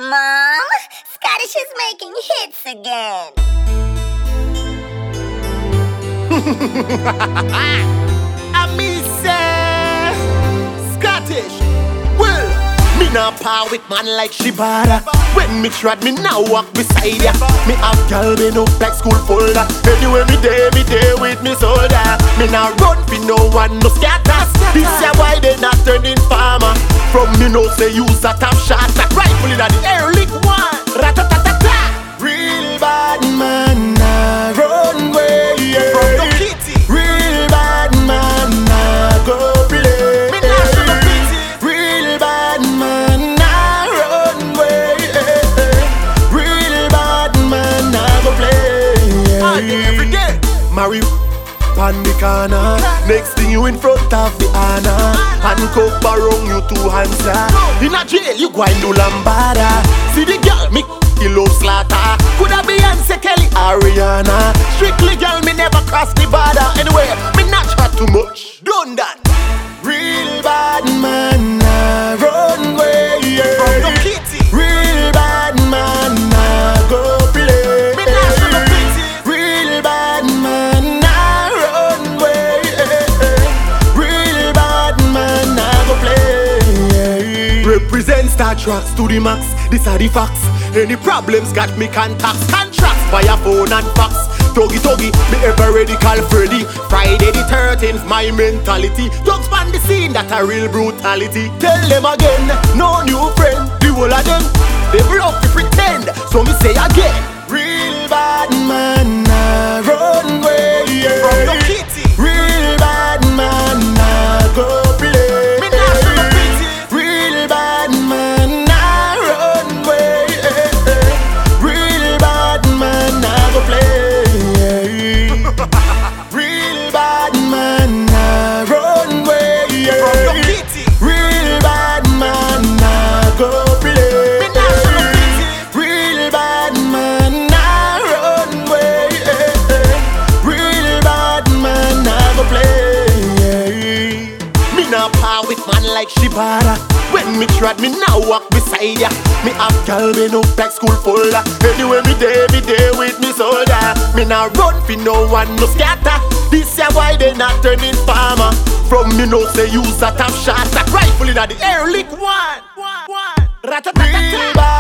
Mom, Scottish is making hits again. I me say Scottish. Well, me nah par with man like Shibata. When me trod, me now walk beside ya. Me have gal been up like school folder. Anyway, me day with me soldier. Me nah run for no one, no scatter. This is why they not turning farmer. From me no say use a top shot. Rifle in the air, lick one. Ratatatata. Real bad man, nah run way. Yeah. From the kitty. Real bad man, nah go play. Me nah show no pity. Real bad man, nah run way. Real bad man, nah go play. All day, every day. Marry pan the corner. Next thing you in front of the honor. Handcuff around you two hands. In a jail you go and do lambada. See the girl me love slaughter. Coulda Beyonce, Kelly, Ariana. Strictly girl me never cross the border. Anyway, me not chat too much. Done that. Real bad man, nah run way. Yeah. From the kitty. Real bad man, nah go play. Me not show no pity. Real bad man, nah run way. Real bad man, nah go play. Represent Star Tracks to the max. These are the facts. Any problems got me contacts. Contracts via phone and fax. Tuggy, me ever ready call Freddy. Friday the 13th, my mentality. Thugs on the scene, that a real brutality. Tell them again, no new friend. The whole of them, they bluff to pretend. So me say again, real bad man, nah run way. Yeah. From the kitty. Real bad man, nah go play. Me nah show no pity. Real bad man, nah run way. Real bad man, nah go play. Real bad man, nah run way. From the kitty. Real bad man, nah go play. Me nah show no pity. Real bad man, nah run way. Real bad man, nah go play. Me nah par with man like Shibata. When me trod, me now walk beside ya. Me have gal been up like school folder. Anyway, me day with me soldier. Me nah run for no one, no scatter. This is why they not turning farmer. From me no say use a top shot. Rifle in the air, lick one. Ratatatata.